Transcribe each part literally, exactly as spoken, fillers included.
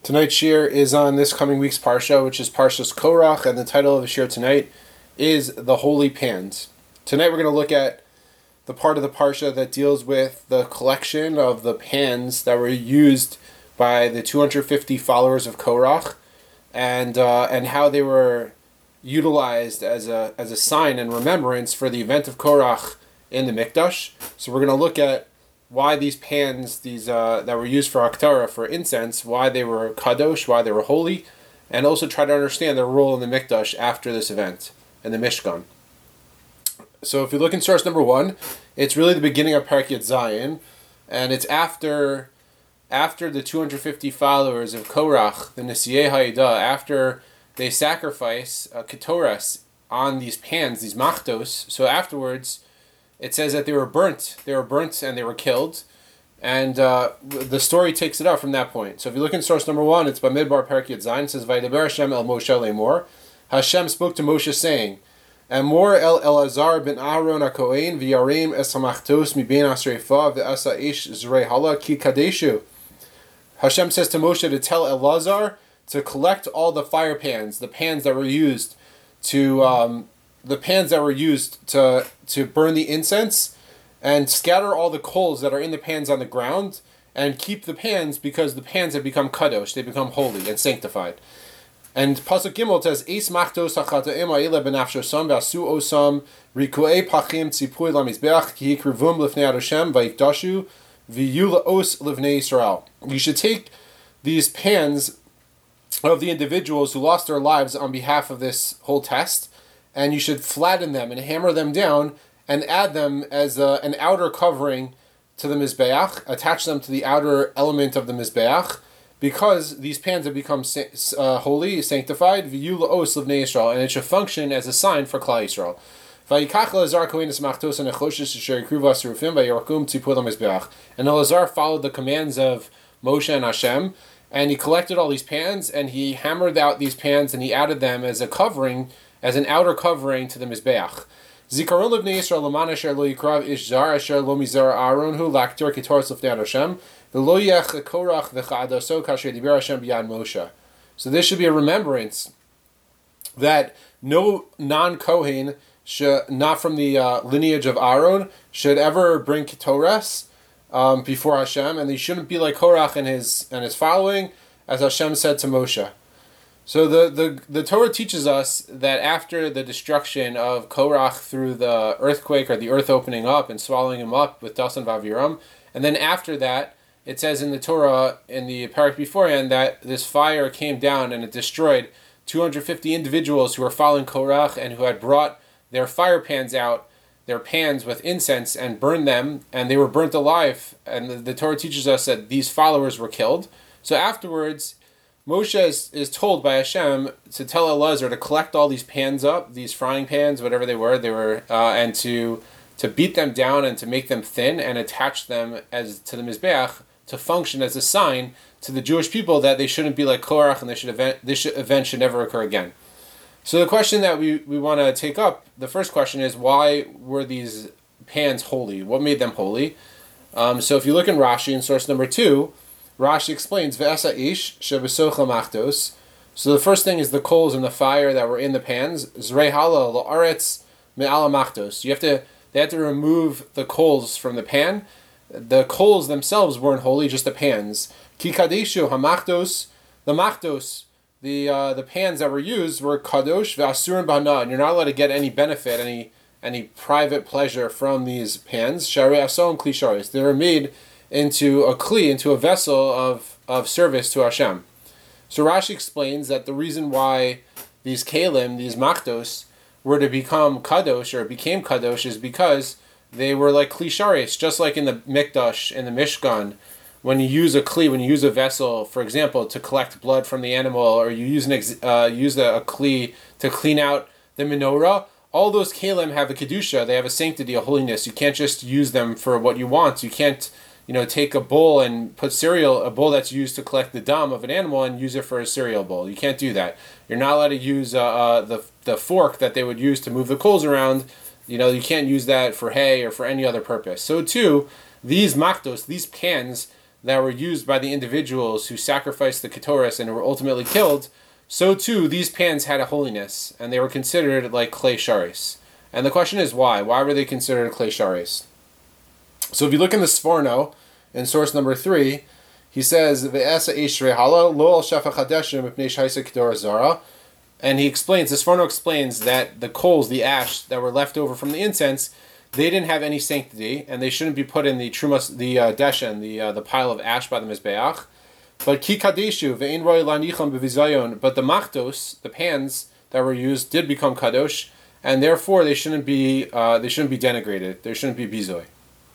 Tonight's shir is on this coming week's parsha, which is Parshas Korach, and the title of the shir tonight is The Holy Pans. Tonight we're going to look at the part of the parsha that deals with the collection of the pans that were used by the two hundred fifty followers of Korach, and uh, and how they were utilized as a as a sign and remembrance for the event of Korach in the Mikdash. So we're going to look at why these pans, these uh, that were used for Aktara, for incense, why they were kadosh, why they were holy, and also try to understand their role in the Mikdash after this event, in the Mishkan. So if you look in source number one, it's really the beginning of Parak Yud Zayin, and it's after after the two hundred fifty followers of Korach, the Nisiyei Ha'idah, after they sacrifice uh, Ketoras on these pans, these machtos. So afterwards, it says that they were burnt. They were burnt and they were killed. And uh, the story takes it up from that point. So if you look in source number one, it's Bamidbar Parak Yud Zayin. It says, Vaydaber Hashem el Moshe lemor. Hashem spoke to Moshe saying, Amor el Elazar ben Aaron HaKohen v'yarim es hamachtos mibein asreifa v'asa ish zrei hala ki kadeshu. Hashem says to Moshe to tell Elazar to collect all the fire pans, the pans that were used to... Um, the pans that were used to to burn the incense, and scatter all the coals that are in the pans on the ground, and keep the pans because the pans have become kadosh, they become holy and sanctified. And Pasuk Gimel says, Eis machtos hachata'im ha'ile benafshosam v'asu osam rikuei pachim tzipui lamizbeach ki hikrivum lifnei Hashem v'yikdashu v'yu la'os livnei Yisrael. You should take these pans of the individuals who lost their lives on behalf of this whole test, and you should flatten them and hammer them down and add them as a, an outer covering to the Mizbeach, attach them to the outer element of the Mizbeach, because these pans have become uh, holy, sanctified, v'yu la'os livnei Yisrael, and it should function as a sign for Klal Yisrael. And Elazar followed the commands of Moshe and Hashem, and he collected all these pans, and he hammered out these pans, and he added them as a covering, as an outer covering to the Mizbeach. Zikaron livnei Yisrael laman asher lo yikrav ish zar asher lo mizar Aaron hu laktor ketoras lifnei Hashem v'lo yech korach v'chadaso kasher diber Hashem b'yad Moshe. So this should be a remembrance that no non-Kohen, should, not from the uh, lineage of Aaron, should ever bring ketoras um, before Hashem, and they shouldn't be like Korach and his and his following, as Hashem said to Moshe. So the, the, the Torah teaches us that after the destruction of Korach through the earthquake, or the earth opening up and swallowing him up with Dasan Vaviram, and then after that, it says in the Torah, in the parak beforehand, that this fire came down and it destroyed two hundred fifty individuals who were following Korach and who had brought their fire pans out, their pans with incense, and burned them, and they were burnt alive. And the, the Torah teaches us that these followers were killed. So afterwards, Moshe is, is told by Hashem to tell Elazar to collect all these pans up, these frying pans, whatever they were, they were, uh, and to to beat them down and to make them thin and attach them as to the Mizbeach to function as a sign to the Jewish people that they shouldn't be like Korach, and they should event, this should, event should never occur again. So the question that we, we want to take up, the first question is, why were these pans holy? What made them holy? Um, so if you look in Rashi in source number two, Rashi explains, Ve'asa ish shebesocha machtos. So the first thing is the coals and the fire that were in the pans. Zrei hala la'aretz me'ala machtos. You have to, they had to remove the coals from the pan. The coals themselves weren't holy, just the pans. Ki kadeshu hamachtos. The machtos, the uh, the pans that were used were kadosh ve'asurin b'hana, and you're not allowed to get any benefit, any any private pleasure from these pans. Sharei asom kli sharis. They were made into a kli, into a vessel of, of service to Hashem. So Rashi explains that the reason why these kalim, these machtos, were to become kadosh, or became kadosh, is because they were like kli sharis, just like in the Mikdash, in the Mishkan, when you use a kli, when you use a vessel, for example, to collect blood from the animal, or you use an ex, uh, use a, a kli to clean out the menorah, all those kalim have a kedusha, they have a sanctity, a holiness. You can't just use them for what you want. You can't you know, take a bowl and put cereal, a bowl that's used to collect the dung of an animal, and use it for a cereal bowl. You can't do that. You're not allowed to use uh, uh, the the fork that they would use to move the coals around. You know, you can't use that for hay or for any other purpose. So too, these maktos, these pans, that were used by the individuals who sacrificed the Ketores and were ultimately killed, so too these pans had a holiness, and they were considered like clay sharis. And the question is why? Why were they considered clay sharis? So if you look in the Sforno, in source number three, he says, Ve'esa ish rehala lo al shafa chadeshim mipnei shaisa kedora zara. And he explains, the Sforno explains that the coals, the ash that were left over from the incense, they didn't have any sanctity, and they shouldn't be put in the trumas, the uh, deshen, the uh, the pile of ash by the mizbeach. But ki kadeshu ve'in roi lanicham bevizayon. But the machtos, the pans that were used, did become kadosh, and therefore they shouldn't be uh, they shouldn't be denigrated. They shouldn't be bizoy.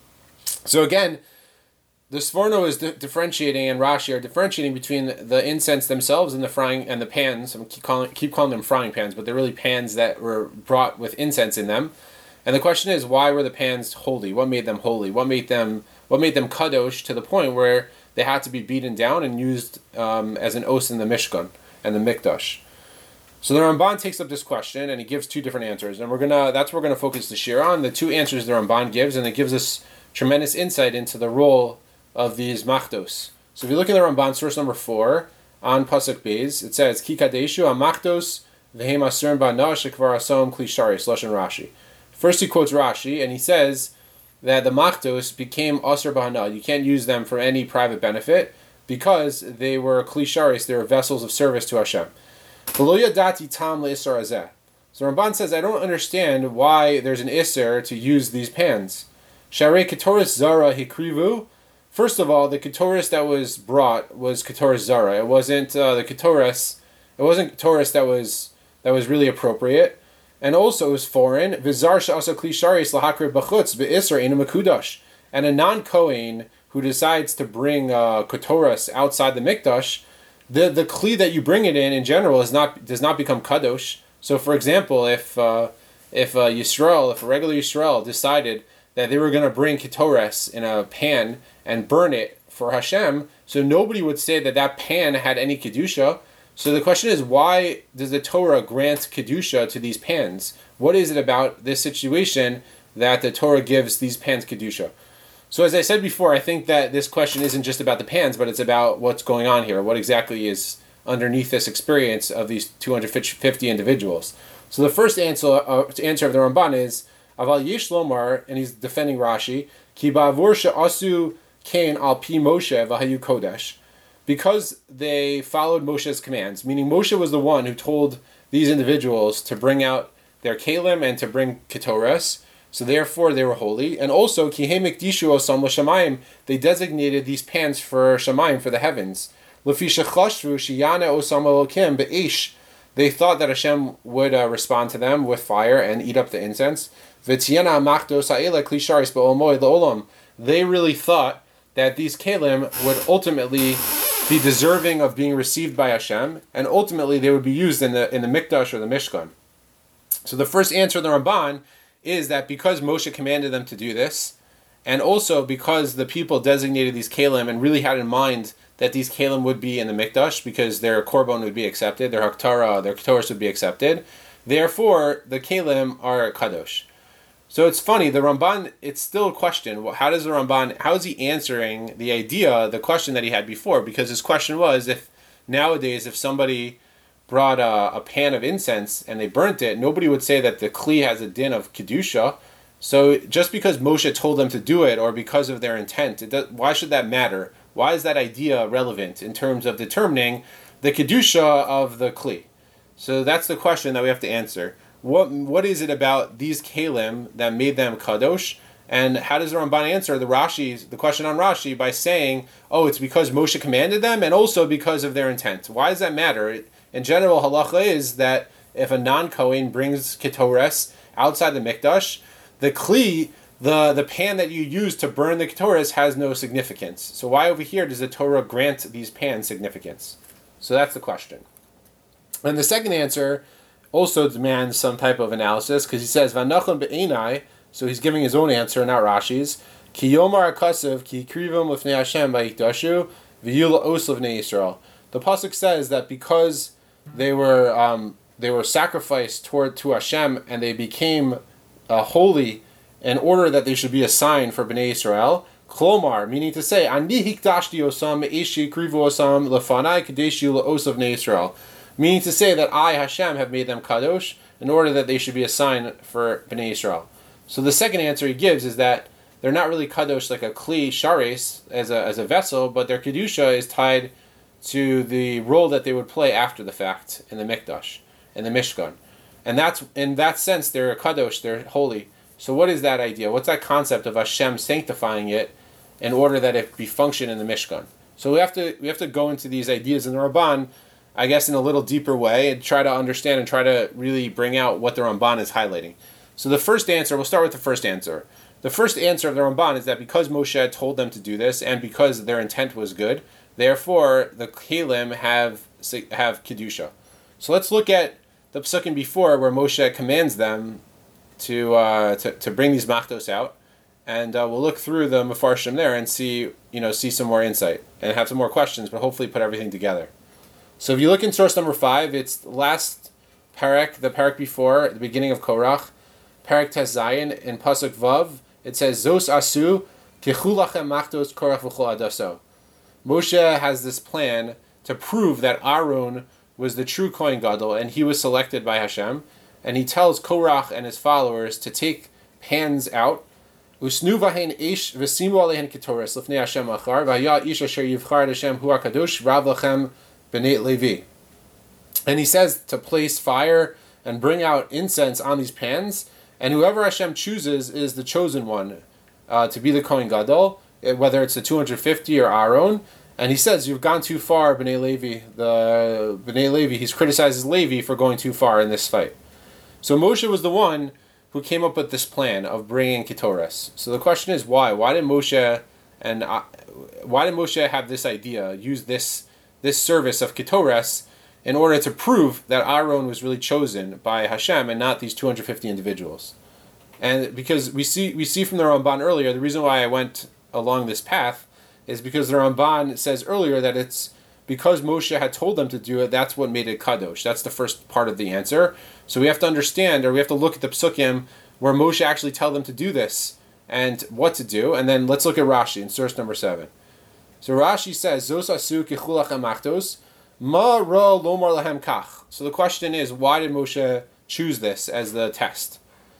So again, the Sforno is di- differentiating, and Rashi are differentiating between the incense themselves and the frying and the pans. I keep calling keep calling them frying pans, but they're really pans that were brought with incense in them. And the question is, why were the pans holy? What made them holy? What made them what made them kadosh to the point where they had to be beaten down and used um, as an os in the Mishkan and the Mikdash? So the Ramban takes up this question and he gives two different answers, and we're gonna that's what we're gonna focus the shir on. The two answers the Ramban gives, and it gives us tremendous insight into the role of these machtos. So if you look at the Ramban, source number four, on Pasuk Beis, it says, Ki kadeshu ha-machtos v'hem asern ba'na shekvar asom kli sharis, Lashon Rashi. First he quotes Rashi, and he says that the machtos became asr b'hana. You can't use them for any private benefit because they were kli sharis, they were vessels of service to Hashem. V'lo yadati tam le'isar hazeh. So Ramban says, I don't understand why there's an isser to use these pans. Sharei ketoris zara hikrivu. First of all, the ketoris that was brought was ketoris zara. It wasn't uh, the ketoris. It wasn't ketoris that was that was really appropriate. And also it was foreign. V'zar she'asa kli sharis lahakriv b'chutz be'isra inu mekudash. And a non-Kohen who decides to bring uh, ketoris outside the mikdash, the the kli that you bring it in in general is not does not become kadosh. So, for example, if uh, if uh, Yisrael, if a regular Yisrael decided that they were going to bring ketoris in a pan and burn it for Hashem, so nobody would say that that pan had any kedusha. So the question is, why does the Torah grant kedusha to these pans? What is it about this situation that the Torah gives these pans kedusha? So as I said before, I think that this question isn't just about the pans, but it's about what's going on here. What exactly is underneath this experience of these two hundred fifty individuals? So the first answer, uh, answer of the Ramban is, Aval Yesh Lomar, and he's defending Rashi, Ki ba'avur she'asu kain al pi Moshe v'hayu kodesh. Because they followed Moshe's commands, meaning Moshe was the one who told these individuals to bring out their kalim and to bring ketores, so therefore they were holy. And also, ki he mikdishu osam l'shamayim, they designated these pans for shamayim, for the heavens. L'fi shechashvu sheyane osam elokim be'ish, they thought that Hashem would uh, respond to them with fire and eat up the incense. V'tiyana machdos ha'ela kli sharis ba'olmoi l'olam, they really thought that these kalim would ultimately be deserving of being received by Hashem, and ultimately they would be used in the in the Mikdash or the Mishkan. So the first answer of the Ramban is that because Moshe commanded them to do this, and also because the people designated these kalim and really had in mind that these kalim would be in the Mikdash because their korban would be accepted, their haktara, their ketoris would be accepted, therefore the kalim are kadosh. So it's funny, the Ramban, it's still a question. How does the Ramban, how is he answering the idea, the question that he had before? Because his question was, if nowadays, if somebody brought a, a pan of incense and they burnt it, nobody would say that the kli has a din of kedusha. So just because Moshe told them to do it, or because of their intent, it does, why should that matter? Why is that idea relevant in terms of determining the kedusha of the kli? So that's the question that we have to answer. What what is it about these kalim that made them kadosh? And how does the Ramban answer the Rashi, the question on Rashi, by saying, oh, it's because Moshe commanded them and also because of their intent? Why does that matter? In general, halacha is that if a non-Kohen brings ketores outside the mikdash, the kli, the, the pan that you use to burn the ketores, has no significance. So why over here does the Torah grant these pans significance? So that's the question. And the second answer also demands some type of analysis, because he says, Vanachon be'enai, so he's giving his own answer, not Rashi's, Ki yomar akasav, ki krivim lefnei Hashem ba'ikdashu, v'yul os lefnei Yisrael. The pasuk says that because they were um, they were sacrificed toward to Hashem, and they became uh, holy in order that they should be a sign for Bnei Yisrael, Klomar, meaning to say, Ani hikdashti osam eishi krivu osam lefanai kadeshu leosav ne Yisrael. Meaning to say that I, Hashem, have made them kadosh in order that they should be a sign for Bnei Yisrael. So the second answer he gives is that they're not really kadosh like a kli shares as a as a vessel, but their kedusha is tied to the role that they would play after the fact in the mikdash, in the mishkan, and that's in that sense they're a kadosh, they're holy. So what is that idea? What's that concept of Hashem sanctifying it in order that it be function in the mishkan? So we have to we have to go into these ideas in the Ramban, I guess, in a little deeper way and try to understand and try to really bring out what the Ramban is highlighting. So the first answer, we'll start with the first answer. The first answer of the Ramban is that because Moshe told them to do this and because their intent was good, therefore the Kelim have have Kedusha. So let's look at the Psukim before where Moshe commands them to uh, to, to bring these Machtos out, and uh, we'll look through the Mefarshim there and see, you know, see some more insight and have some more questions, but hopefully put everything together. So if you look in source number five, it's the last parak, the parak before, at the beginning of Korach, parak Tes Zayin, in Pasuk Vav, it says, Zos asu kichu lachem machtos Korach v'chol adaso. Moshe has this plan to prove that Aaron was the true Kohen Gadol, and he was selected by Hashem, and he tells Korach and his followers to take pans out, Usnu vahen ish v'simu alehen ketoras lifnei Hashem achar v'haya ish asher yivchar Hashem hu hakadosh rav lachem b'nei Levi. And he says to place fire and bring out incense on these pans, and whoever Hashem chooses is the chosen one uh, to be the Kohen Gadol, whether it's the two hundred fifty or Aaron. And he says, you've gone too far, B'nai Levi. The B'nai Levi, he's criticizes Levi for going too far in this fight. So Moshe was the one who came up with this plan of bringing Ketores. So the question is, why? Why did Moshe and uh, why did Moshe have this idea, use this this service of Ketores in order to prove that Aaron was really chosen by Hashem and not these two hundred fifty individuals? And because we see we see from the Ramban earlier, the reason why I went along this path is because the Ramban says earlier that it's because Moshe had told them to do it, that's what made it kadosh. That's the first part of the answer. So we have to understand, or we have to look at the psukim where Moshe actually tell them to do this and what to do. And then let's look at Rashi in source number seven. So Rashi says, Zos asu kichu lachem machtos, ma ra lomar lahem kach. So the question is, why did Moshe choose this as the test?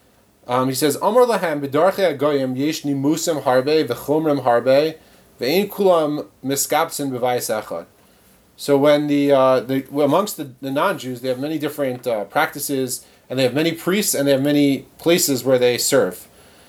Um, he says, Amar lahem b'darchei agoyim yesh nimusim harbe v'chomrim harbe v'ein kulam miskabtzin b'vayis echad. So when the, uh, the amongst the, the non-Jews, they have many different uh, practices, and they have many priests, and they have many places where they serve.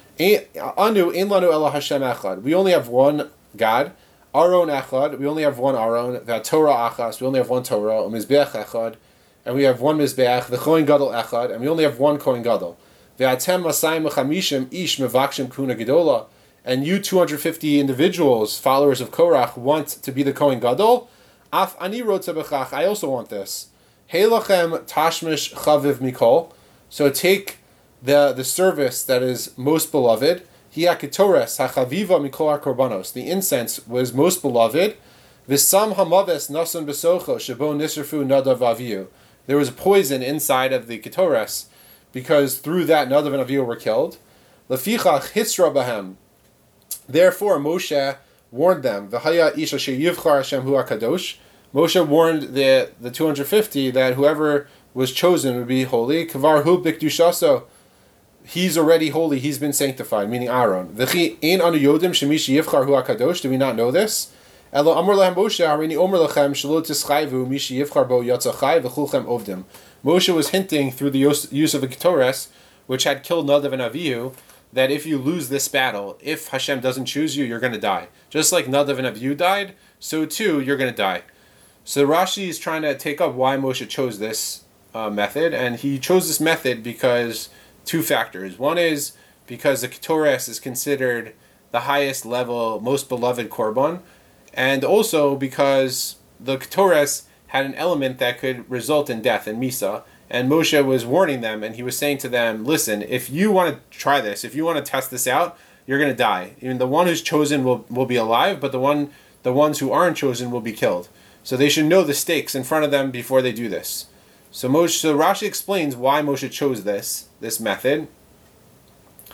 Anu ein lanu ela Hashem echad. We only have one God. Aron echad. We only have one Aron. The Torah achas. We only have one Torah. Mizbeach echad. And we have one Mizbeach. The Kohen Gadol echad. And we only have one Kohen Gadol. Ve'atem masayim mechamishim ish mevakshim kuna gedola. And you two hundred fifty individuals, followers of Korach, want to be the Kohen Gadol. Af ani rotza b'chach. I also want this. Heilachem tashmish chaviv mikol. So take the the service that is most beloved. Hiya ketores hachaviva mikol korbanos. The incense was most beloved. V'sam hamaves nasun besocho shebo nisrfu nadav aviyu. There was a poison inside of the ketores, because through that Nadav and Avihu were killed. Lefichach hitzra bahem. Therefore Moshe warned them. V'haya ish asher yivchar Hashem hu hakadosh. Moshe warned the the two hundred fifty that whoever was chosen would be holy. Kvar hu b'kedushaso. He's already holy. He's been sanctified, meaning Aaron. V'chi ein anu yodim shemishi yivchar hu hakadosh. Do we not know this? Elo amar lahem Moshe harini omer lachem shelo tischayvu mishi yivchar bo yatzachai v'chulchem ovdim. Moshe was hinting through the use of the Ketores, which had killed Nadav and Avihu, that if you lose this battle, if Hashem doesn't choose you, you're going to die. Just like Nadav and Avihu died, so too you're going to die. So Rashi is trying to take up why Moshe chose this uh, method, and he chose this method because two factors. One is because the Ketores is considered the highest level, most beloved korban, and also because the Ketores had an element that could result in death in Misa, and Moshe was warning them, and he was saying to them, listen, if you want to try this, if you want to test this out, you're going to die. Even the one who's chosen will, will be alive, but the one the ones who aren't chosen will be killed. So they should know the stakes in front of them before they do this. So Moshe, so Rashi explains why Moshe chose this, this method.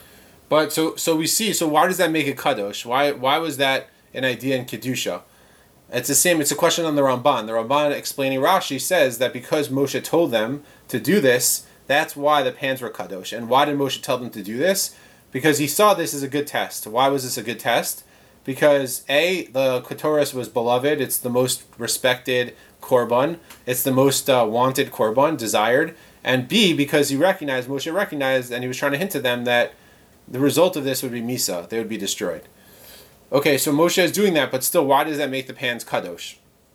But so so we see. So why does that make it kadosh? Why why was that an idea in kedusha? It's the same. It's a question on the Ramban. The Ramban explaining Rashi says that because Moshe told them to do this, that's why the pans were kadosh. And why did Moshe tell them to do this? Because he saw this as a good test. Why was this a good test? Because A, the Ketoris was beloved. It's the most respected korban. It's the most uh, wanted korban, desired. And B, because he recognized, Moshe recognized, and he was trying to hint to them that the result of this would be Misa. They would be destroyed. Okay, so Moshe is doing that, but still, why does that make the pans kadosh?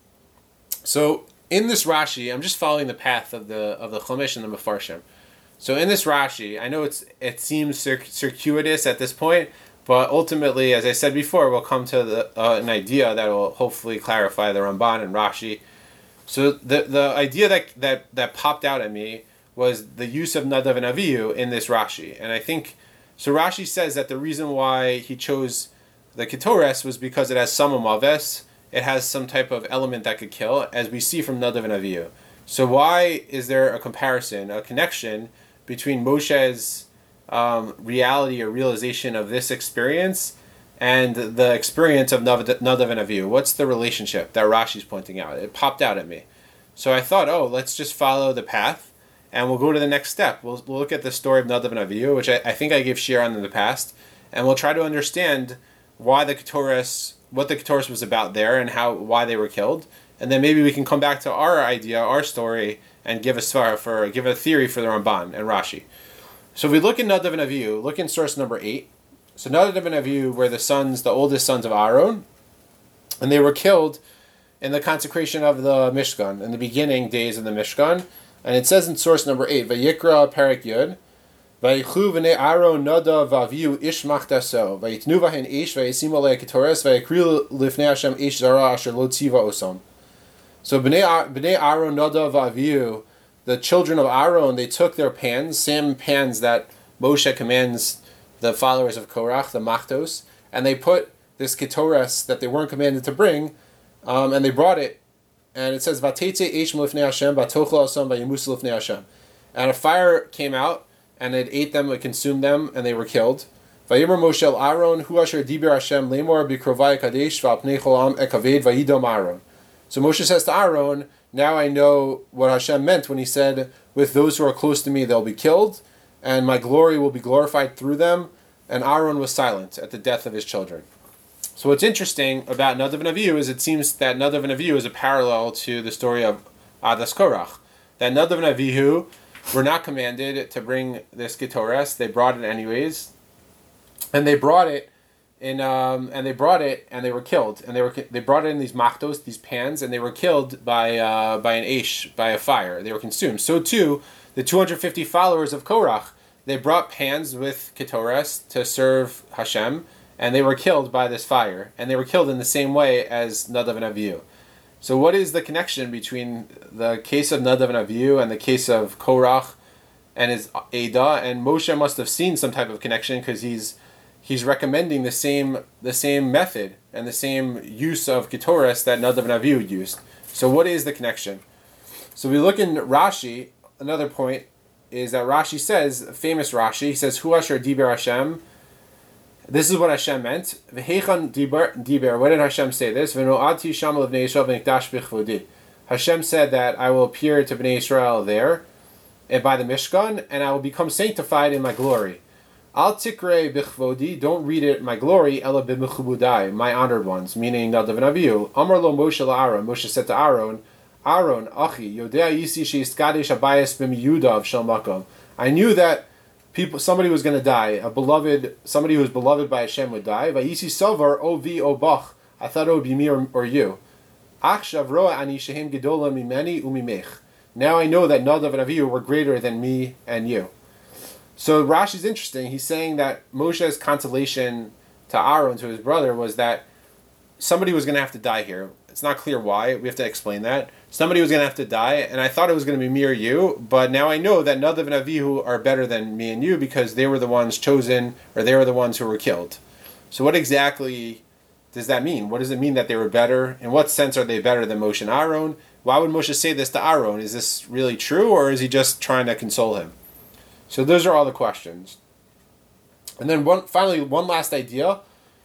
So in this Rashi, I'm just following the path of the of the Chumash and the Mefarshim. So in this Rashi, I know it's it seems cir- circuitous at this point, but ultimately, as I said before, we'll come to the, uh, an idea that will hopefully clarify the Ramban and Rashi. So the the idea that that that popped out at me was the use of Nadav and Avihu in this Rashi, and I think so. Rashi says that the reason why he chose the Ketores was because it has some Amaves, it has some type of element that could kill, as we see from Nadav and Avihu. So why is there a comparison, a connection between Moshe's um, reality or realization of this experience and the experience of Nadav and Avihu? What's the relationship that Rashi's pointing out? It popped out at me. So I thought, oh, let's just follow the path and we'll go to the next step. We'll, we'll look at the story of Nadav and Avihu, which I, I think I gave shir on in the past, and we'll try to understand why the Ketores, what the Ketores was about there, and how why they were killed, and then maybe we can come back to our idea, our story, and give a svara for give a theory for the Ramban and Rashi. So if we look in Nadav and Avihu, look in source number eight. So Nadav and Avihu were the sons, the oldest sons of Aaron, and they were killed in the consecration of the Mishkan, in the beginning days of the Mishkan, and it says in source number eight, Vayikra Perek Yud. Vayichu v'nei Aaron Nadav v'Avihu ish machdaso vayitnu v'hen ish vayisimu alei ketores vayikriu lifnei Hashem ish zara asher lo tziva osam. So b'nei b'nei Aaron Nadav v'Avihu, the children of Aaron, they took their pans, same pans that Moshe commands the followers of Korach, the machtos, and they put this ketores that they weren't commanded to bring, um, and they brought it, and it says vateitze ish lifnei Hashem vatochla osam vayimus lifnei Hashem, and a fire came out. And it ate them, it consumed them, and they were killed. Vayimer Moshe el Aaron, hu asher diber Hashem lemor bikrovai kadesh v'alpnei cholam ekaved vayidom Aaron. So Moshe says to Aaron, now I know what Hashem meant when he said, with those who are close to me, they'll be killed, and my glory will be glorified through them. And Aaron was silent at the death of his children. So what's interesting about Nadav and Avihu is it seems that Nadav and Avihu is a parallel to the story of Adas Korach. That Nadav and Avihu were not commanded to bring this Ketores. They brought it anyways, and they brought it in, um, and they brought it, and they were killed. And they were they brought it in these machtos, these pans, and they were killed by uh, by an aish, by a fire. They were consumed. So too, the two hundred fifty followers of Korach, they brought pans with Ketores to serve Hashem, and they were killed by this fire. And they were killed in the same way as Nadav and Avihu. So what is the connection between the case of Nadav and Avihu and the case of Korach and his Eidah? And Moshe must have seen some type of connection because he's he's recommending the same the same method and the same use of Ketores that Nadav and Avihu used. So what is the connection? So we look in Rashi. Another point is that Rashi says, famous Rashi, he says, Hu asher diber Hashem. This is what Hashem meant. V'heichan diber. What did Hashem say this? V'no'ati sham l'bnei Yisrael v'nikdash b'chvodi. Hashem said that I will appear to Bnei Israel there, and by the Mishkan, and I will become sanctified in my glory. Al tikre b'chvodi. Don't read it my glory. Ela b'mechubudai, my honored ones, meaning Nadav and Avihu. Amar lo Moshe la'Aaron. Moshe said to Aaron, Aaron, Achi, Yodea yisi she'iskadesh abayis b'miyudav shel makom. I knew that people, somebody was going to die. A beloved, somebody who was beloved by Hashem would die. Vayisi sovar o vi o bach. I thought it would be me or, or you. Achshav roa ani shehem gedola mimeni umimech. Now I know that Nadav and Avihu were greater than me and you. So Rashi's interesting. He's saying that Moshe's consolation to Aaron, to his brother, was that somebody was going to have to die here. It's not clear why. We have to explain that. Somebody was going to have to die, and I thought it was going to be me or you, but now I know that Nadav and Avihu are better than me and you because they were the ones chosen, or they were the ones who were killed. So what exactly does that mean? What does it mean that they were better? In what sense are they better than Moshe and Aaron? Why would Moshe say this to Aaron? Is this really true, or is he just trying to console him? So those are all the questions. And then one finally one last idea.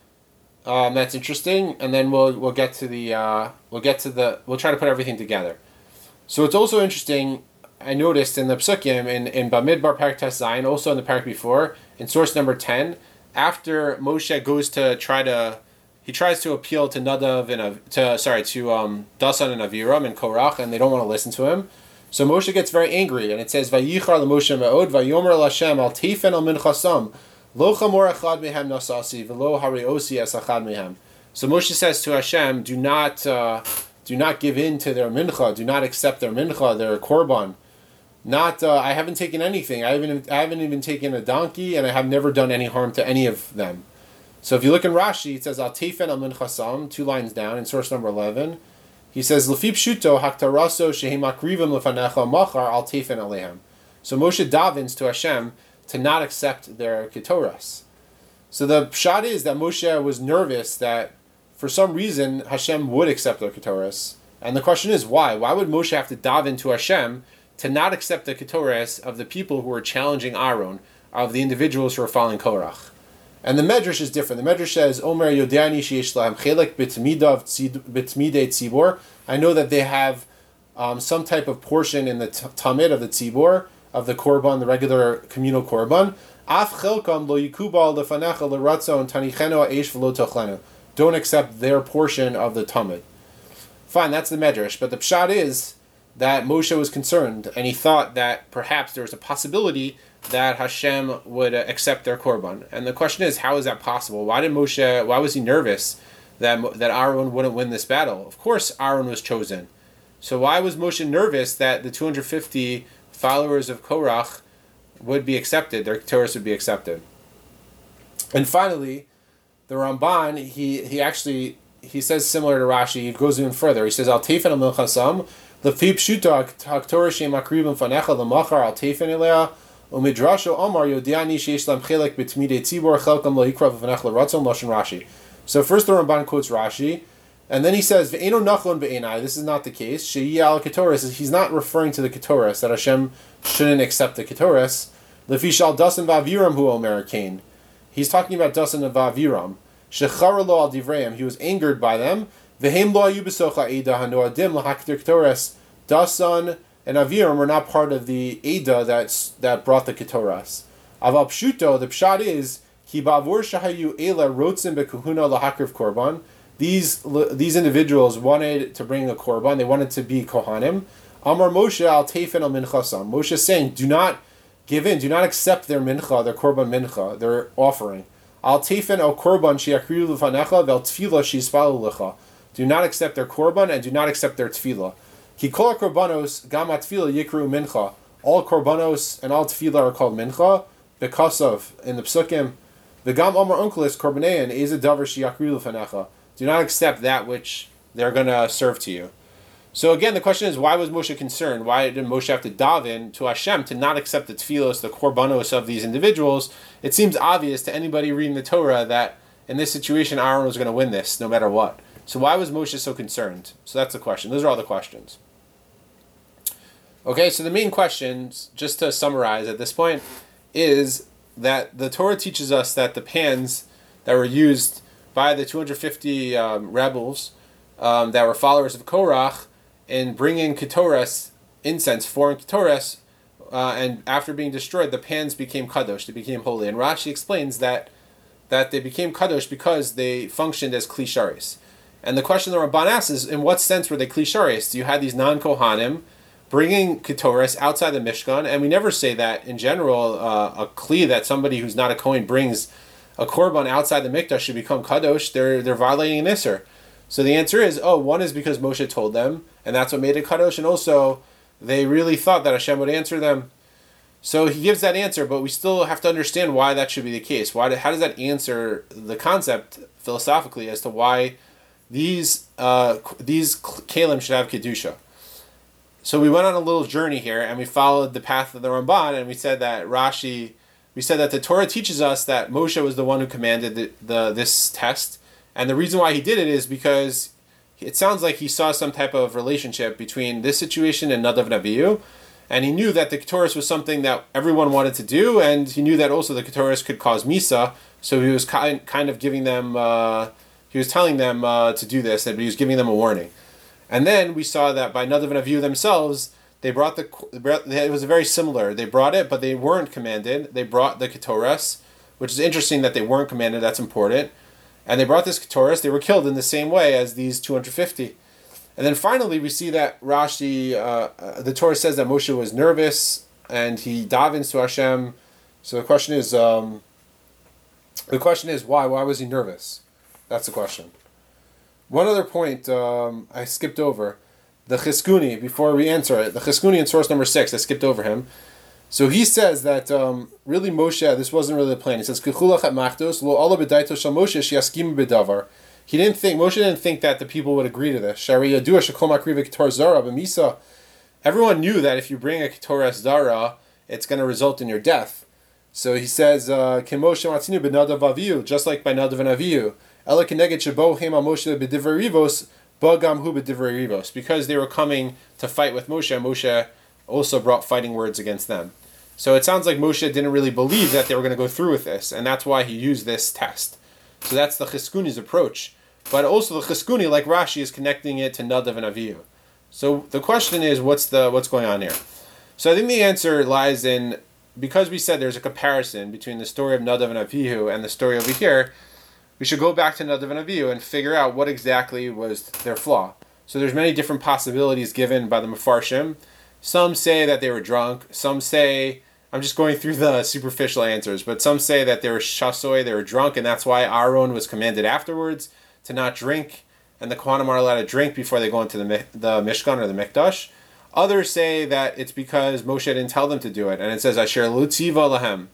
Um, that's interesting, and then we'll we'll get to the uh, we'll get to the we'll try to put everything together. So it's also interesting. I noticed in the Psukim in in Bamidbar Parak Tes Zayin, also in the parak before, in source number ten, after Moshe goes to try to, he tries to appeal to Nadav and Av, to sorry to um, Dasan and Aviram and Korach, and they don't want to listen to him. So Moshe gets very angry, and it says Vayichar LeMoshe Me'od Vayomer LaShem Al Teifen Al Minchasam Lo Chamor Echad Mehem Nasasi V'Lo Hareosi Es Achad Mehem. So Moshe says to Hashem, do not uh, do not give in to their mincha, do not accept their mincha, their korban. Not, uh, I haven't taken anything. I haven't, I haven't even taken a donkey, and I have never done any harm to any of them. So if you look in Rashi, it says Al Teifen Al Minchasam, two lines down in source number eleven. He says Lefi Pshuto Haktaraso Shehi Makrivim Lefanecha Machar Al Teifen Alehem. So Moshe davens to Hashem to not accept their ketoras. So the pshat is that Moshe was nervous that for some reason Hashem would accept their ketoras, and the question is why? Why would Moshe have to daven to Hashem to not accept the ketoras of the people who are challenging Aaron, of the individuals who are following Korach? And the Medrash is different. The Medrash says, Omer Yodani Sheish Lahem Chelek B'Tmidav B'Tmidei Tzibor. I know that they have um, some type of portion in the t- Tamid of the Tzibor, of the Korban, the regular communal Korban. Af Chelkam Lo Yikubal Lefanecha L'Ratzon Tanicheno Eish V'Lo Tochlenu. Don't accept their portion of the Tamid. Fine, that's the Medrash. But the Pshat is that Moshe was concerned, and he thought that perhaps there was a possibility that Hashem would uh, accept their korban. And the question is, how is that possible? Why did Moshe? Why was he nervous that that Aaron wouldn't win this battle? Of course, Aaron was chosen. So why was Moshe nervous that the two hundred fifty followers of Korach would be accepted? Their Torahs would be accepted. And finally, the Ramban he he actually he says similar to Rashi. He goes even further. He says Al Teifen Al Milchasam. Lefi Pshuto Haktorah Sheim Makrivim Fanecha L'Machar Al Teifen Elea Umidrasho Omar Yodiani Sheish Lam Chelek B'Tmidei Tzibor Chelkam Lo Yikrav V'Nech L'Ratzon Lashon Rashi. So first the Ramban quotes Rashi, and then he says V'Eino Nachlon B'Einai. This is not the case. Sheyi Al Ketoras. He's not referring to the Ketoras, that Hashem shouldn't accept the Ketoras. Lefi Shal Dasan V'Aviram Hu Omer Kain. He's talking about Dasan and V'Aviram. Shechara Lo Al Divreim. He was angered by them. V'hem lo ayu b'socha Eda hanoadim l'haktir ketoras. Dasan and Aviram were not part of the Eda that's, that brought the ketoras. Aval pshuto, the pshat is, ki ba'avur shahayu ela rotzim b'kuhuna l'hakriv korban. These these individuals wanted to bring a korban. They wanted to be kohanim. Amar Moshe al teifen al minchasam. Moshe is saying, do not give in, do not accept their mincha, their korban mincha, their offering. Al teifen al korban shiakriu l'fanecha vel tefila shi'ispalu lecha. Do not accept their korban and do not accept their tefillah. Ki kol korbanos gam tefillah yikru mincha. All korbanos and all tefillah are called mincha because of in the psukim. The gam omar unkelis korbanein is a davar sheyakru l'fanecha. Do not accept that which they're going to serve to you. So again, the question is, why was Moshe concerned? Why did Moshe have to daven to Hashem to not accept the tefillos, the korbanos of these individuals? It seems obvious to anybody reading the Torah that in this situation Aaron was going to win this no matter what. So why was Moshe so concerned? So that's the question. Those are all the questions. Okay, so the main questions, just to summarize at this point, is that the Torah teaches us that the pans that were used by the two hundred fifty um, rebels um, that were followers of Korach in bringing Ketoras, incense, foreign Ketoras, uh, and after being destroyed, the pans became kadosh, they became holy. And Rashi explains that that they became kadosh because they functioned as kli sharis. And the question the Ramban asks is, in what sense were they kli sharis? You had these non-Kohanim bringing Ketoras outside the Mishkan, and we never say that in general uh, a kli that somebody who's not a Kohen brings a korban outside the Mikdash should become kadosh. They're they're violating an Isser. So the answer is, oh, one is because Moshe told them, and that's what made it kadosh, and also they really thought that Hashem would answer them. So he gives that answer, but we still have to understand why that should be the case. Why? How does that answer the concept philosophically as to why these uh, these kalim should have kedusha? So we went on a little journey here, and we followed the path of the Ramban, and we said that Rashi, we said that the Torah teaches us that Moshe was the one who commanded the, the this test, and the reason why he did it is because it sounds like he saw some type of relationship between this situation and Nadav and Abihu, And he knew that the Ketores was something that everyone wanted to do, and he knew that also the Ketores could cause Misa, so he was kind kind of giving them, uh, he was telling them uh, to do this, and he was giving them a warning. And then we saw that by Nadav and Avihu themselves, they brought the, it was very similar. They brought it, but they weren't commanded. They brought the Ketores, which is interesting that they weren't commanded, that's important. And they brought this Ketores, they were killed in the same way as these two hundred fifty. And then finally, we see that Rashi, uh, uh, the Torah says that Moshe was nervous and he davens to Hashem. So the question is, um, the question is why? Why was he nervous? That's the question. One other point um, I skipped over, the Chizkuni. Before we answer it, the Chizkuni in source number six, I skipped over him. So he says that um, really Moshe, this wasn't really the plan. He says, "Kechulach at machtos lo ala b'daito shel Moshe shiaskim b'davar." He didn't think, Moshe didn't think that the people would agree to this. Everyone knew that if you bring a Ketor Zara, it's going to result in your death. So he says, uh, just like by Nadav and Avihu, because they were coming to fight with Moshe, Moshe also brought fighting words against them. So it sounds like Moshe didn't really believe that they were going to go through with this, and that's why he used this test. So that's the Chizkuni's approach. But also the Chizkuni, like Rashi, is connecting it to Nadav and Avihu. So the question is, what's the what's going on here? So I think the answer lies in, because we said there's a comparison between the story of Nadav and Avihu and the story over here, we should go back to Nadav and Avihu and figure out what exactly was their flaw. So there's many different possibilities given by the Mefarshim. Some say that they were drunk. Some say, I'm just going through the superficial answers, but some say that they were shasoi, they were drunk, and that's why Aaron was commanded afterwards to not drink, and the Kohanim are allowed to drink before they go into the the Mishkan or the Mikdash. Others say that it's because Moshe didn't tell them to do it, and it says Asher lo tiva lahem.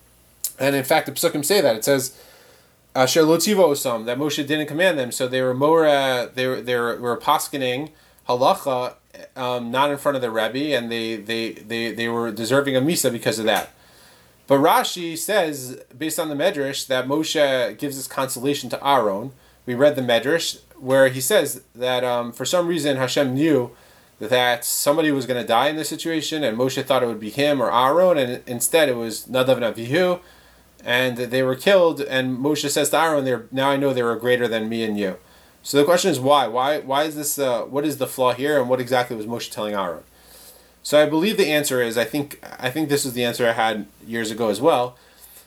And in fact, the Psukim say that. It says Asher lo tiva osam, that Moshe didn't command them, so they were more, uh, they were they were, were paskening halacha, um, not in front of the Rebbe, and they they they they were deserving of Misa because of that. But Rashi says, based on the Medrash, that Moshe gives this consolation to Aaron. We read the Medrash where he says that um, for some reason Hashem knew that somebody was going to die in this situation, and Moshe thought it would be him or Aaron, and instead it was Nadav and Avihu, and they were killed. And Moshe says to Aaron, "They're now I know they were greater than me and you." So the question is why? Why? Why is this? Uh, what is the flaw here, and what exactly was Moshe telling Aaron? So I believe the answer is, I think I think this is the answer I had years ago as well,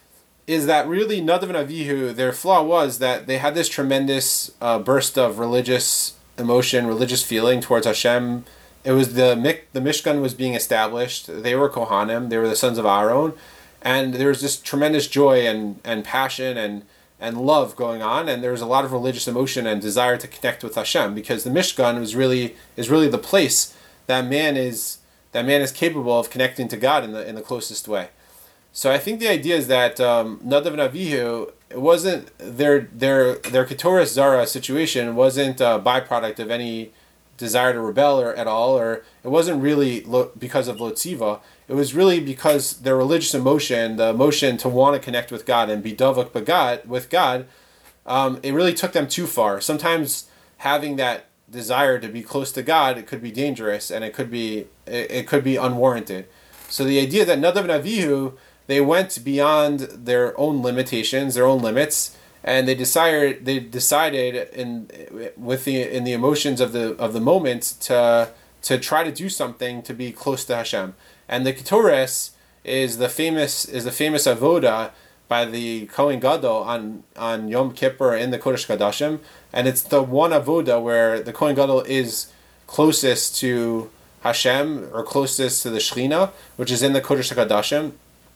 is that really Nadav and Avihu, their flaw was that they had this tremendous uh, burst of religious emotion, religious feeling towards Hashem. It was the the Mishkan was being established. They were Kohanim. They were the sons of Aaron, and there was this tremendous joy and, and passion and and love going on, and there was a lot of religious emotion and desire to connect with Hashem, because the Mishkan was really is really the place that man is that man is capable of connecting to God in the in the closest way. So I think the idea is that um, Nadav and Avihu, it wasn't their their their Keturas Zara situation wasn't a byproduct of any desire to rebel or at all, or it wasn't really lo- because of Lotziva. It was really because their religious emotion, the emotion to want to connect with God and be davuk b'Gad with God, um, it really took them too far. Sometimes having that desire to be close to God, it could be dangerous, and it could be it, it could be unwarranted. So the idea that Nadav and Avihu, they went beyond their own limitations, their own limits, and they decided they decided in with the in the emotions of the of the moment to to try to do something to be close to Hashem. And the Ketores is the famous is the famous avoda by the Kohen Gadol on on Yom Kippur in the Kodesh Kadashim, and it's the one avoda where the Kohen Gadol is closest to Hashem or closest to the Shechina, which is in the Kodesh Kadashim.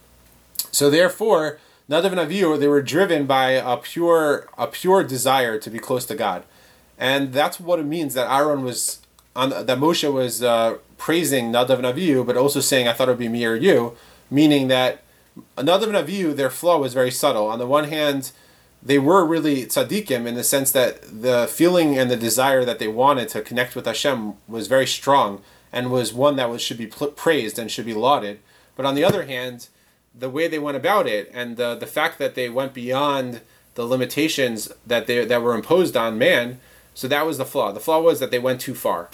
So therefore, Nadav and Avihu, they were driven by a pure a pure desire to be close to God, and that's what it means that Aaron was on that Moshe was uh, praising Nadav and Avihu, but also saying, "I thought it would be me or you," meaning that Nadav and Avihu, their flaw was very subtle. On the one hand, they were really tzaddikim in the sense that the feeling and the desire that they wanted to connect with Hashem was very strong and was one that was should be praised and should be lauded. But on the other hand, the way they went about it and the the fact that they went beyond the limitations that they that were imposed on man, so that was the flaw. The flaw was that they went too far.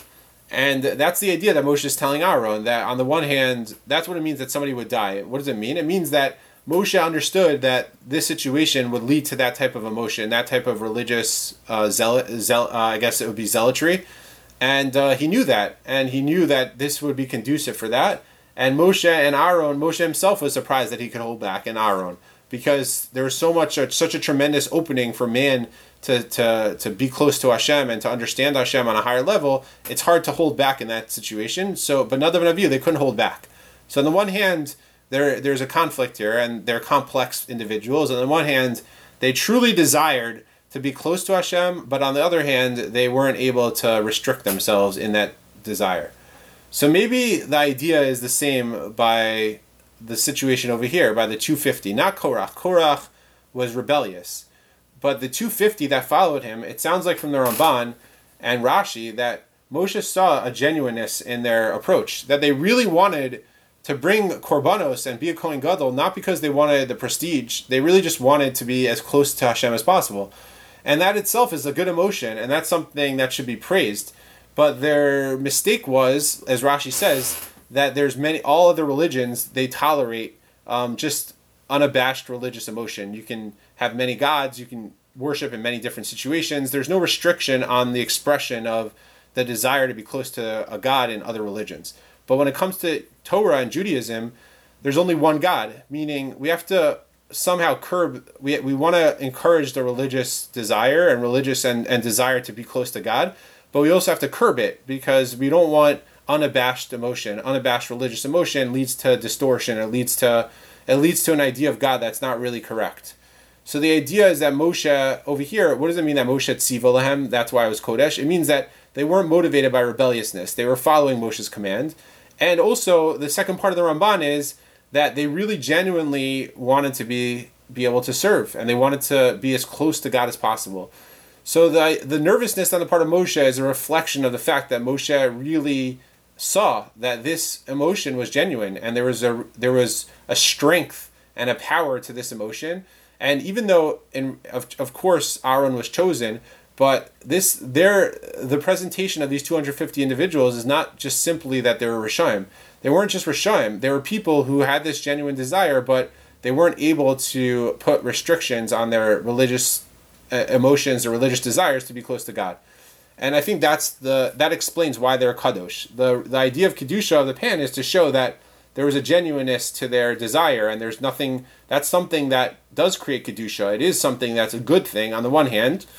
And that's the idea that Moshe is telling Aaron, that on the one hand, that's what it means that somebody would die. What does it mean? It means that Moshe understood that this situation would lead to that type of emotion, that type of religious uh, zeal, zeal uh, I guess it would be zealotry. And uh, he knew that. And he knew that this would be conducive for that. And Moshe and Aaron, Moshe himself was surprised that he could hold back, and Aaron, because there was so much, uh, such a tremendous opening for man to, to, to be close to Hashem and to understand Hashem on a higher level. It's hard to hold back in that situation. So, but Nadav and Avihu, they couldn't hold back. So on the one hand, there there's a conflict here, and they're complex individuals. On the one hand, they truly desired to be close to Hashem, but on the other hand, they weren't able to restrict themselves in that desire. So maybe the idea is the same by the situation over here, by the two fifty. Not Korach. Korach was rebellious. But the two fifty that followed him, it sounds like from the Ramban and Rashi that Moshe saw a genuineness in their approach, that they really wanted to bring korbanos and be a Kohen Gadol, not because they wanted the prestige, they really just wanted to be as close to Hashem as possible. And that itself is a good emotion, and that's something that should be praised. But their mistake was, as Rashi says, that there's many, all other religions, they tolerate um, just unabashed religious emotion. You can have many gods, you can worship in many different situations. There's no restriction on the expression of the desire to be close to a god in other religions. But when it comes to Torah and Judaism, there's only one God, meaning we have to somehow curb, we we want to encourage the religious desire and religious and, and desire to be close to God, but we also have to curb it because we don't want unabashed emotion. Unabashed religious emotion leads to distortion. It leads to it leads to an idea of God that's not really correct. So the idea is that Moshe, over here, what does it mean that Moshe tziva lahem? That's why it was Kodesh. It means that they weren't motivated by rebelliousness. They were following Moshe's command. And also, the second part of the Ramban is that they really genuinely wanted to be be able to serve, and they wanted to be as close to God as possible. So the the nervousness on the part of Moshe is a reflection of the fact that Moshe really saw that this emotion was genuine, and there was a there was a strength and a power to this emotion. And even though, in of of course, Aaron was chosen, but this their the presentation of these two hundred fifty individuals is not just simply that they were Rishaim. They weren't just Rishaim. They were people who had this genuine desire, but they weren't able to put restrictions on their religious uh, emotions or religious desires to be close to God. And I think that's the that explains why they're kadosh. The the idea of kedusha of the pan is to show that there was a genuineness to their desire, and there's nothing that's something that does create kedusha. It is something that's a good thing on the one hand,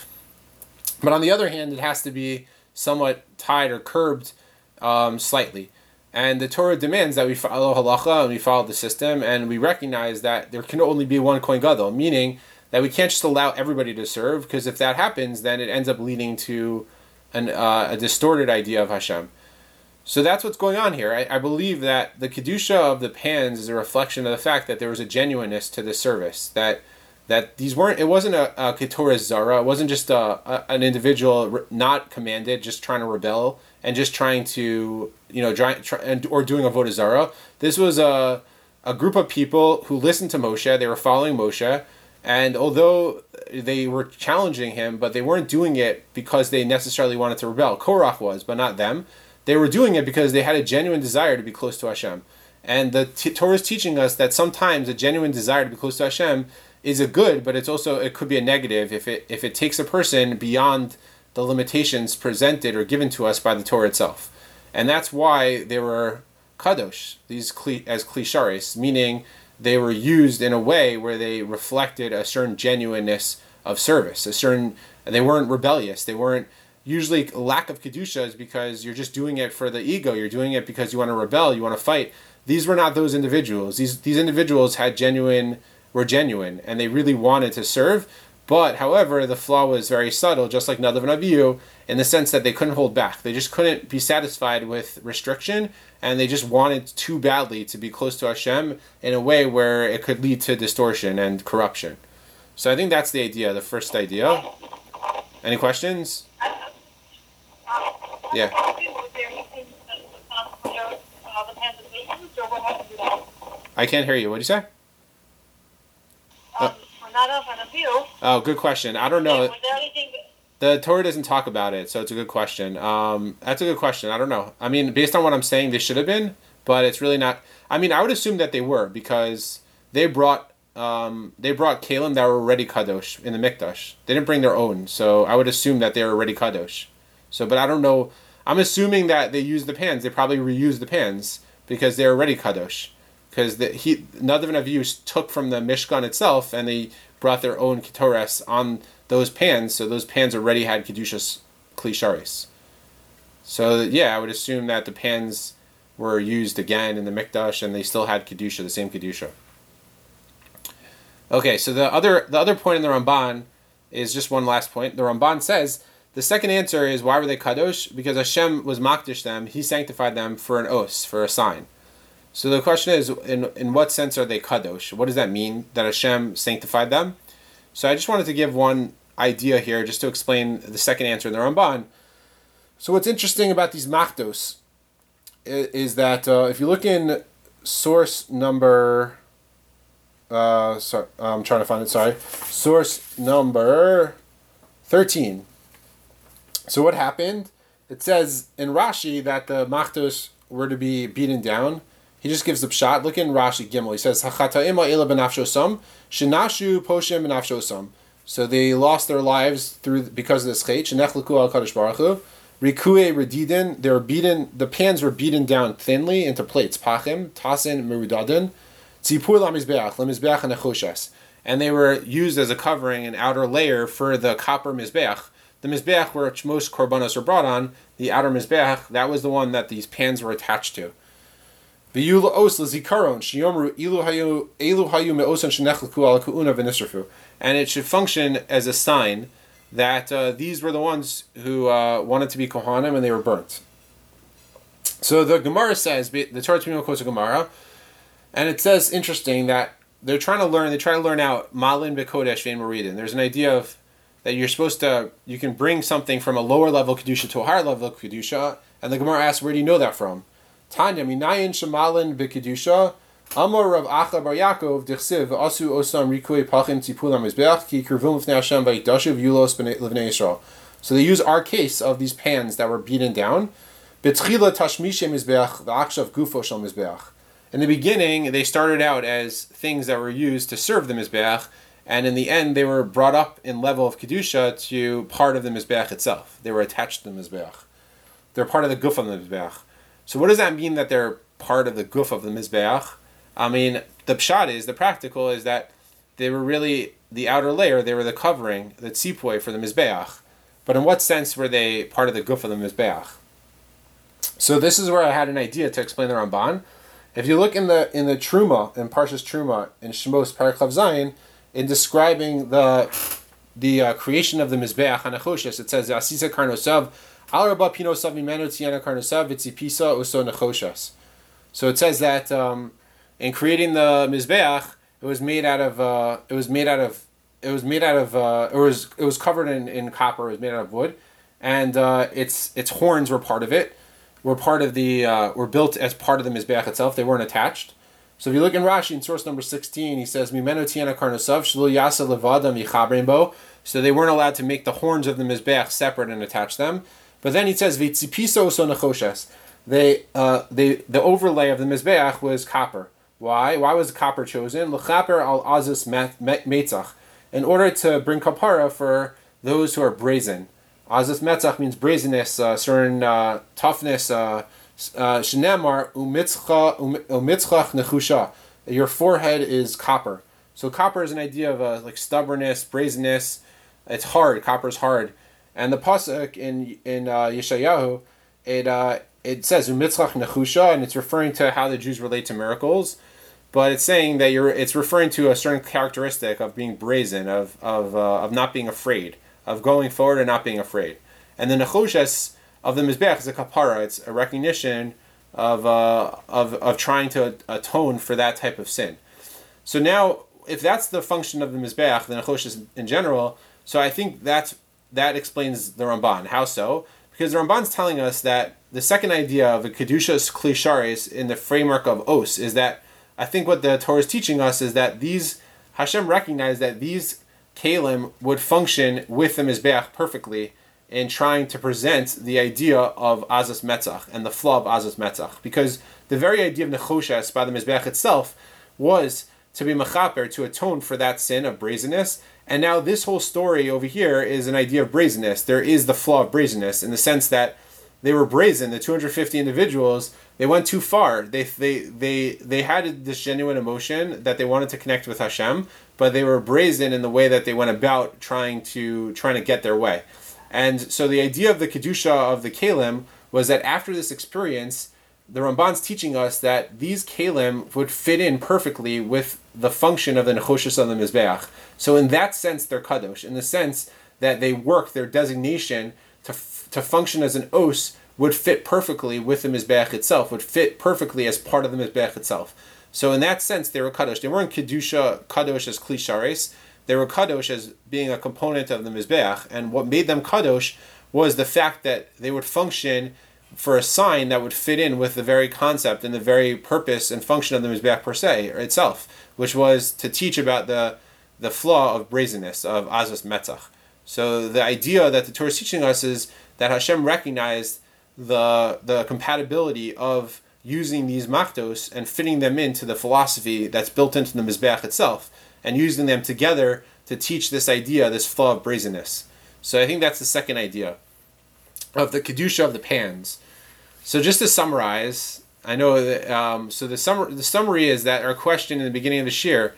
but on the other hand, it has to be somewhat tied or curbed um, slightly. And the Torah demands that we follow halacha and we follow the system, and we recognize that there can only be one Kohen Gadol, meaning that we can't just allow everybody to serve, because if that happens, then it ends up leading to an, uh, a distorted idea of Hashem. So that's what's going on here. I, I believe that the Kedusha of the pans is a reflection of the fact that there was a genuineness to the service, that that these weren't, it wasn't a, a Keturah Zara, it wasn't just a, a, an individual not commanded, just trying to rebel, and just trying to, you know, try, try, and, or doing Avodah Zara. This was a, a group of people who listened to Moshe, they were following Moshe, and although they were challenging him, but they weren't doing it because they necessarily wanted to rebel. Korach was, but not them. They were doing it because they had a genuine desire to be close to Hashem. And the t- Torah is teaching us that sometimes a genuine desire to be close to Hashem is a good, but it's also, it could be a negative if it if it takes a person beyond the limitations presented or given to us by the Torah itself. And that's why they were kadosh, these kli, as klisharis, meaning they were used in a way where they reflected a certain genuineness of service, a certain, they weren't rebellious, they weren't, usually lack of kedusha is because you're just doing it for the ego, you're doing it because you want to rebel, you want to fight. These were not those individuals. These these individuals had genuine, were genuine, and they really wanted to serve. But, however, the flaw was very subtle, just like Nadav and Avihu, in the sense that they couldn't hold back. They just couldn't be satisfied with restriction, and they just wanted too badly to be close to Hashem in a way where it could lead to distortion and corruption. So I think that's the idea, the first idea. Any questions? Yeah. I can't hear you. What did you say? Um, uh, Nadav and Avihu. Oh, good question. I don't know. Was there anything The Torah doesn't talk about it, so it's a good question. Um, that's a good question. I don't know. I mean, based on what I'm saying, they should have been, but it's really not. I mean, I would assume that they were because they brought um, they brought kalim that were already kadosh in the mikdash. They didn't bring their own, so I would assume that they were already kadosh. So, but I don't know. I'm assuming that they used the pans. They probably reused the pans because they're already kadosh. Because the he Nadav and Avihu took from the Mishkan itself, and they brought their own ketores on those pans, so those pans already had kedushas klisharis. So yeah, I would assume that the pans were used again in the mikdash, and they still had kedusha, the same kedusha. Okay, so the other the other point in the Ramban is just one last point. The Ramban says the second answer is why were they kadosh? Because Hashem was makdish them, He sanctified them for an os, for a sign. So the question is, in in what sense are they kadosh? What does that mean that Hashem sanctified them? So I just wanted to give one idea here, just to explain the second answer in the Ramban. So what's interesting about these makdos is, is that uh, if you look in source number, uh, sorry, I'm trying to find it. Sorry, source number thirteen. So what happened? It says in Rashi that the makdos were to be beaten down. He just gives the pshat. Look in Rashi Gimel. He says, "Hachata'im ha'ila b'nafshosam, shenashu poshim b'nafshosam." So they lost their lives through because of this chait. Shenechleku al Kadosh Baruch Hu. Rikue redidin. They were beaten. The pans were beaten down thinly into plates. Pachim tasin merudadin. Tzipur lamizbeach lamizbeach anechoshes. And they were used as a covering, an outer layer for the copper mizbeach. The mizbeach where most korbanos were brought on, the outer mizbeach, that was the one that these pans were attached to. And it should function as a sign that uh, these were the ones who uh, wanted to be kohanim and they were burnt. So the Gemara says, the Torah Tzimim quotes a Gemara, and it says, interesting, that they're trying to learn, they try to learn out malin bekodesh vein moridin. There's an idea of that you're supposed to, you can bring something from a lower level kedusha to a higher level of kedusha, and the Gemara asks, where do you know that from? Tanya minayin shemalin bekedusha amar Rav Acha bar Yaakov dichsiv asu osam rikui pachim tipulam mizbeach ki kirvum v'nei Hashem v'yidashu v'yulos l'vnei Yisrael. So they use our case of these pans that were beaten down. Betchila tashmishe mizbeach v'akshav gufo shel mizbeach. In the beginning, they started out as things that were used to serve the mizbeach, and in the end, they were brought up in level of kedusha to part of the mizbeach itself. They were attached to the mizbeach. They're part of the guf of the mizbeach. So what does that mean that they're part of the guf of the mizbeach? I mean, the pshat is, the practical is that they were really the outer layer, they were the covering, the tzipui for the mizbeach. But in what sense were they part of the guf of the mizbeach? So this is where I had an idea to explain the Ramban. If you look in the in the Truma, in Parshas Truma, in Shemos Parak Chav Zayin, in describing the the uh, creation of the mizbeach hanachoshes, it says Asisa Karnosav. So it says that um, in creating the mizbeach, it was made out of uh, it was made out of it was made out of uh, it was it was covered in, in copper. It was made out of wood, and uh, its its horns were part of it. Were part of the uh, were built as part of the mizbeach itself. They weren't attached. So if you look in Rashi in source number sixteen, he says Mimenu tiana karnosav shelo yasa levada michabrein bo. So they weren't allowed to make the horns of the mizbeach separate and attach them. But then he says v'tzipiso so nechoshes. They uh they the overlay of the mizbeach was copper. Why? Why was copper chosen? L'chaper al azus metzach, in order to bring kapara for those who are brazen. Azus metzach means brazenness, uh, certain uh, toughness. Shenemar umitzchach nechusha. Your forehead is copper. So copper is an idea of uh, like stubbornness, brazenness. It's hard. Copper is hard. And the pasuk in in uh, Yeshayahu, it uh, it says umitzchach nechusha, and it's referring to how the Jews relate to miracles, but it's saying that you're it's referring to a certain characteristic of being brazen, of of uh, of not being afraid, of going forward and not being afraid. And the nechushes of the mizbeach is a kapara. It's a recognition of uh, of of trying to atone for that type of sin. So now, if that's the function of the mizbeach, the nechushes in general, so I think that's that explains the Ramban. How so? Because the Ramban's telling us that the second idea of the kedushas klisharis in the framework of os is that I think what the Torah is teaching us is that these Hashem recognized that these Kalim would function with the Mizbeach perfectly in trying to present the idea of Azas Metzach and the flaw of Azas Metzach. Because the very idea of Nechoshes by the Mizbeach itself was to be mechaper, to atone for that sin of brazenness. And now this whole story over here is an idea of brazenness. There is the flaw of brazenness in the sense that they were brazen. The two hundred fifty individuals, they went too far. They they they they had this genuine emotion that they wanted to connect with Hashem, but they were brazen in the way that they went about trying to trying to get their way. And so the idea of the kedusha of the kalim was that after this experience, the Ramban's teaching us that these kalim would fit in perfectly with the function of the nechoshes of the mizbeach. So in that sense, they're kadosh. In the sense that they work, their designation to to function as an os would fit perfectly with the mizbeach itself, would fit perfectly as part of the mizbeach itself. So in that sense, they were kadosh. They weren't kedusha kadosh as kli shares. They were kadosh as being a component of the mizbeach. And what made them kadosh was the fact that they would function for a sign that would fit in with the very concept and the very purpose and function of the mizbeach per se or itself, which was to teach about the the flaw of brazenness, of azas metzach. So the idea that the Torah is teaching us is that Hashem recognized the the compatibility of using these machtos and fitting them into the philosophy that's built into the mizbeach itself, and using them together to teach this idea, this flaw of brazenness. So I think that's the second idea of the kedusha of the pans. So just to summarize, I know that um, so the sum- the summary is that our question in the beginning of the shir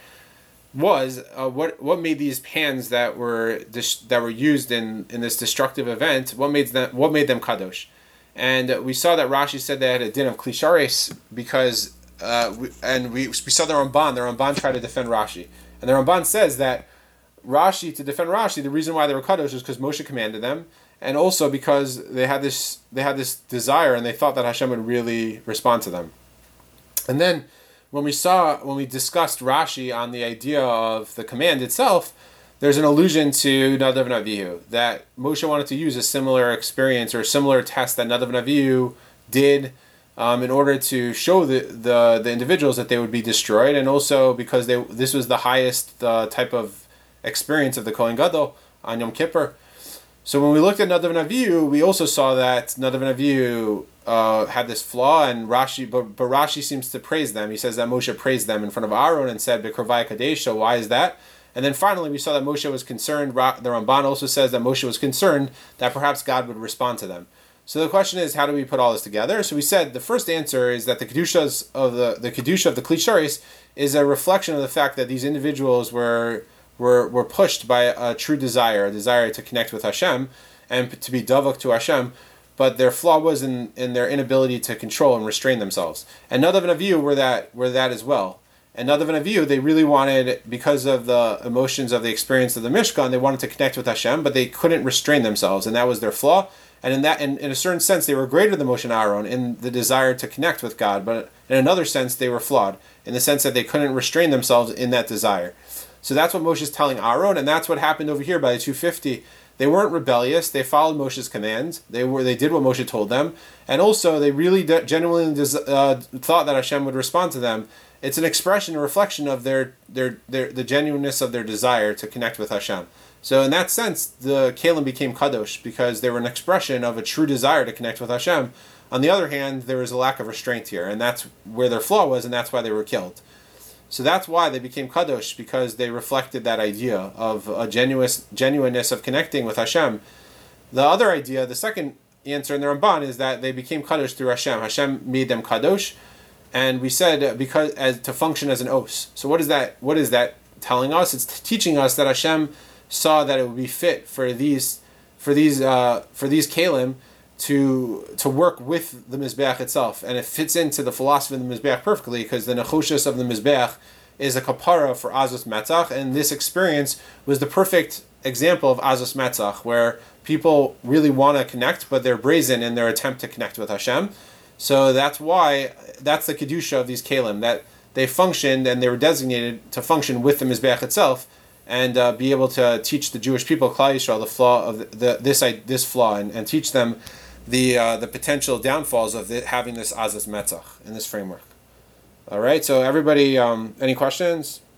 was uh, what what made these pans that were dis- that were used in, in this destructive event, what made them what made them kadosh. And uh, we saw that Rashi said they had a din of klishares because uh, we, and we we saw the Ramban the Ramban tried to defend Rashi, and the Ramban says that Rashi, to defend Rashi, the reason why they were kadosh is because Moshe commanded them, and also because they had this they had this desire and they thought that Hashem would really respond to them. And then when we saw when we discussed Rashi on the idea of the command itself, there's an allusion to Nadav and Avihu, that Moshe wanted to use a similar experience or a similar test that Nadav and Avihu did um, in order to show the, the the individuals that they would be destroyed, and also because they this was the highest uh, type of experience of the Kohen Gadol on Yom Kippur. So when we looked at Nadav and Avihu, we also saw that Nadav and Avihu uh, had this flaw, and Rashi, but, but Rashi seems to praise them. He says that Moshe praised them in front of Aaron and said, "B'krovai kadesh." So why is that? And then finally, we saw that Moshe was concerned. The Ramban also says that Moshe was concerned that perhaps God would respond to them. So the question is, how do we put all this together? So we said the first answer is that the kedushas of the the kedusha of the klisharis is a reflection of the fact that these individuals were. Were, were pushed by a true desire, a desire to connect with Hashem and to be davak to Hashem, but their flaw was in, in their inability to control and restrain themselves. And Nadav and Avihu were that were that as well. And Nadav and Avihu, they really wanted, because of the emotions of the experience of the Mishkan, they wanted to connect with Hashem, but they couldn't restrain themselves, and that was their flaw. And in that, in, in a certain sense, they were greater than Moshe and Aaron in the desire to connect with God, but in another sense, they were flawed, in the sense that they couldn't restrain themselves in that desire. So that's what Moshe is telling Aaron, and that's what happened over here by the two fifty. They weren't rebellious. They followed Moshe's commands. They were they did what Moshe told them, and also they really de- genuinely des- uh, thought that Hashem would respond to them. It's an expression, a reflection of their, their their the genuineness of their desire to connect with Hashem. So in that sense, the Kalim became kadosh because they were an expression of a true desire to connect with Hashem. On the other hand, there was a lack of restraint here, and that's where their flaw was, and that's why they were killed. So that's why they became kadosh, because they reflected that idea of a genuine genuineness of connecting with Hashem. The other idea, the second answer in the Ramban, is that they became kadosh through Hashem. Hashem made them kadosh, and we said because as to function as an os. So what is that? What is that telling us? It's teaching us that Hashem saw that it would be fit for these for these uh, for these kalim to to work with the Mizbeach itself, and it fits into the philosophy of the Mizbeach perfectly, because the Nechoshes of the Mizbeach is a kapara for Azos Metzach, and this experience was the perfect example of Azos Metzach, where people really want to connect, but they're brazen in their attempt to connect with Hashem. So that's why, that's the Kedusha of these Kalim, that they functioned and they were designated to function with the Mizbeach itself, and uh, be able to teach the Jewish people, Klal Yisrael, the flaw of the, the this this flaw, and, and teach them the uh, the potential downfalls of the, having this Azas Metzach in this framework. All right, so everybody, um, any questions?